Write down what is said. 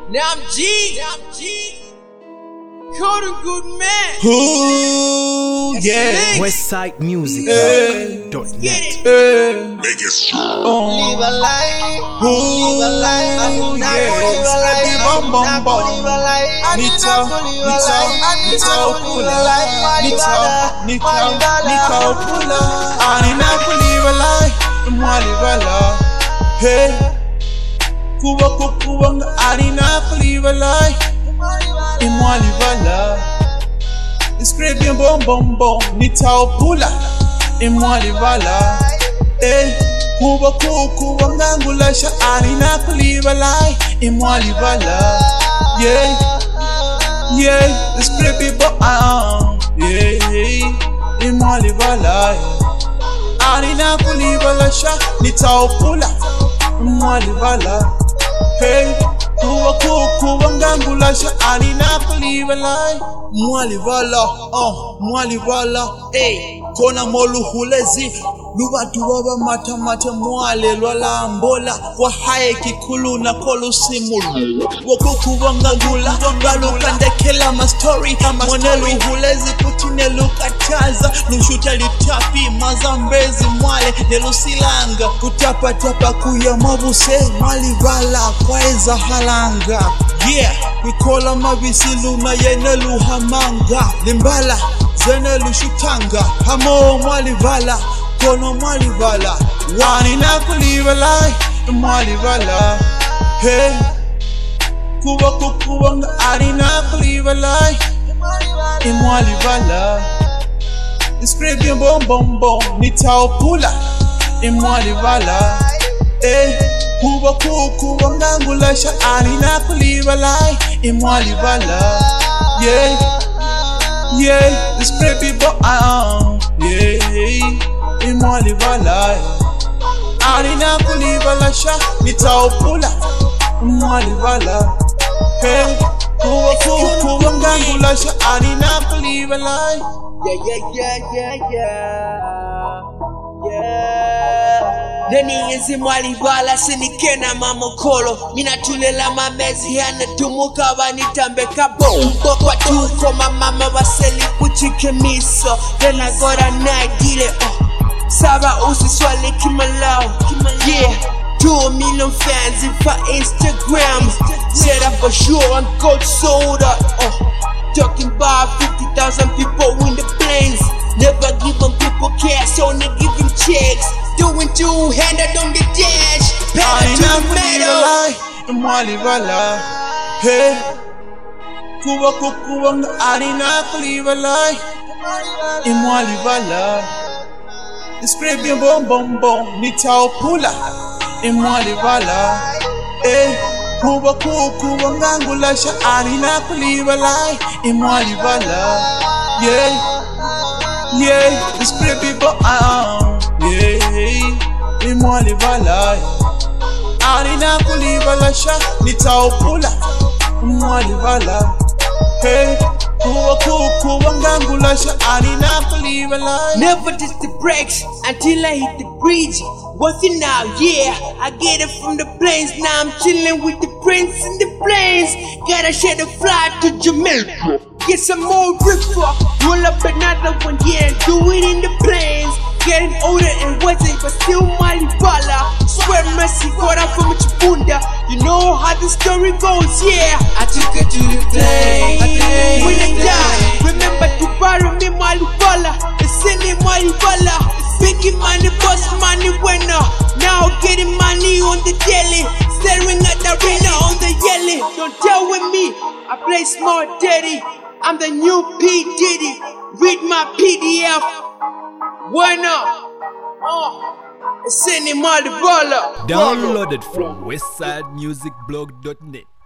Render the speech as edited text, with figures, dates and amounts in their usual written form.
Now I'm G. Called a good man. Ooh, yeah. Westside Music. Get it. Make it strong. Live a life. Ooh, Live a life. I'm not yeah. gonna live a life. Baby, bum, bum, I'm not bum. gonna live a life. I'm Nito, not gonna live a Nito, life. I'm Nito, not gonna live Pula. a life. Nito, Pula. Ani na kuliva lai, mwaliva la. Hey, kuwa kukuwa nga ani na kuliva lai, mwaliva la. Scraping bom bom bom, Nito, Pula, mwaliva la. Hey, kuwa kukuwa nga ngulasha ani na kuliva lai, mwaliva la. Yeah, the script but yeah, mwaliva la. Ani na kuliva la sha, Nito, Pula, mwaliva la. Hey, kuwa ngangula sha, ani na kuliva la, mwaliva la. Hey, kona molu hulezi, lubatu baba mata mwale lwala mbola, wahaye kikulu na kolu simulu. Woko kuwa ngangula, galuka ndekela ma story, mwanelu hulezi kutine lukataza, lushuta litapi mazambezi mwale, nelusilanga, kutapa kuya mabuse, mwaliva la kwaeza halanga. Yeah, wikola mabisilu na yenelu hamanga, limbala zenelu shutanga, hamo mwaliva la, kono mwaliva la. Wani na kuliva lai, mwaliva la. Hey, kuwa nga ani na kuliva lai, mwaliva la. Scraping bom bom bom, Nito, Pula, mwaliva la. Hey, kuwa ngangulasha ani na kuliva lai, mwaliva la. Yeah, this baby boy, yeah, mwaliva la. Ani na kuliva la sha, Nito, Pula, mwaliva la. Hey, kuwa ngangulasha ani na kuliva la. Nani enzi mwaliva la sinikena mamokolo, minatulela mamezi hana tumuka wanitambeka bombo. Kwa tuko mamama waseli kuchike miso, then I got a night deal. Saba usiswale kimalao. Yeah, 2 million fans for Instagram. Set up a show and got sold out. Talking about 50,000 people in the planes. Never giving people cash, only giving checks. Doing two-handed on the dash. Pedal to the metal. Mwaliva la. Hey, kuwa nga ani na kuliva la, mwaliva la. Scraping bom bom bom, Nito, Pula, mwaliva la. Hey, kuwa ngangulasha ani na kuliva la, mwaliva la. Yeah, this baby boy, yeah, mwaliva la. Ani na kuliva la sha, Nito, Pula, mwaliva la. Hey, kuwa ngangulasha ani na kuliva la. Never touch the brakes until I hit the bridge. What's it now? Yeah, I get it from the plains. Now I'm chilling with the prince in the plains. Gotta share the fly to Jamaica. Get some more river, roll up another one, yeah, do it in the plains. Getting older and wiser, but still mwaliva la. Swear mercy, got out from Chibunda. You know how the story goes, yeah. I took her to the plains. When I die, remember to borrow me mwaliva la. Send me mwaliva la. Biggie money, boss money winner. Now getting money on the daily. Staring at the arena on the yelly. Don't tell with me, I play smart daddy. I'm the new P. Diddy. Read my PDF. Winner. Send him all the baller. Downloaded from westsidemusicblog.net.